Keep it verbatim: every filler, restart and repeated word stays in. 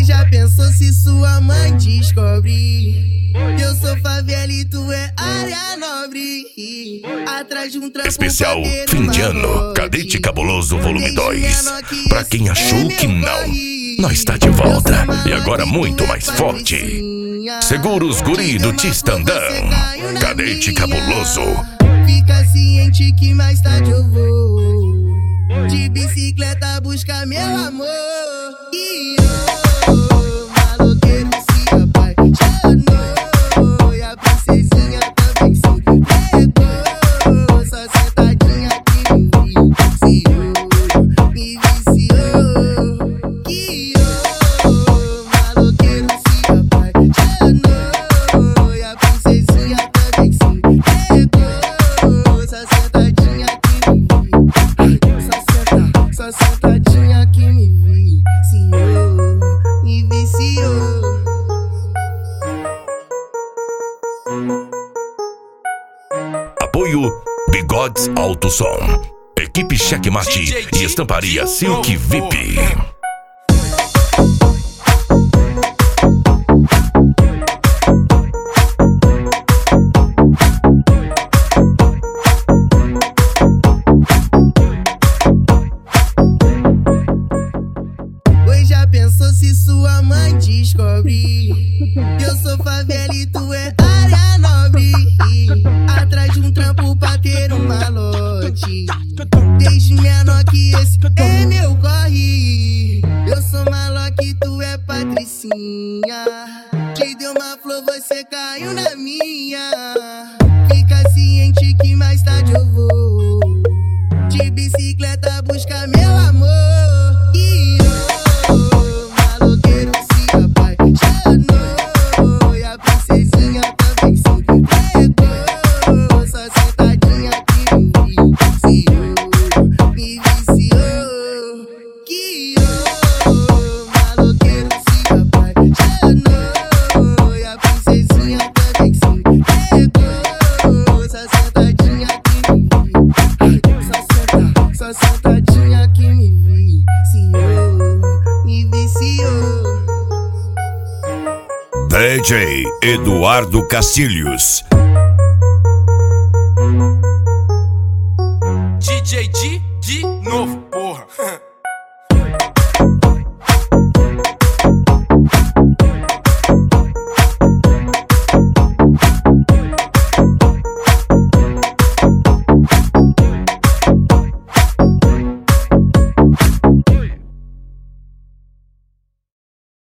já pensou se sua mãe descobre que eu sou favela e tu é área nobre? Atrás de um trampo Especial fim de ano, Cadete Cabuloso volume dois. Pra quem achou que não, nós tá de volta e agora muito mais forte. Segura os guri do Tistandão, Cadete Cabuloso. Fica ciente que mais tarde eu vou de bicicleta buscar meu amor. E eu, maloqueiro, se apaixonou e a princesinha também se pegou. Só sentadinha que me viciou, me viciou. Que eu, maloqueiro, se apaixonou e a princesinha também se pegou. Só sentadinha que me Só sentadinha que me viciou, me viciou. Apoio Bigodes Alto Som, Equipe Checkmate e Estamparia Silk V I P. Já pensou se sua mãe descobre que eu sou favela e tu é área nobre? Atrás de um trampo pra ter um malote, desde menor que esse é meu corre. Eu sou maloca e tu é patricinha, te deu uma flor, você caiu na minha. Fica ciente que mais tarde eu vou de bicicleta buscar meu amor. E sentadinha que me viciou, me viciou. D J Eduardo Castilhos, D J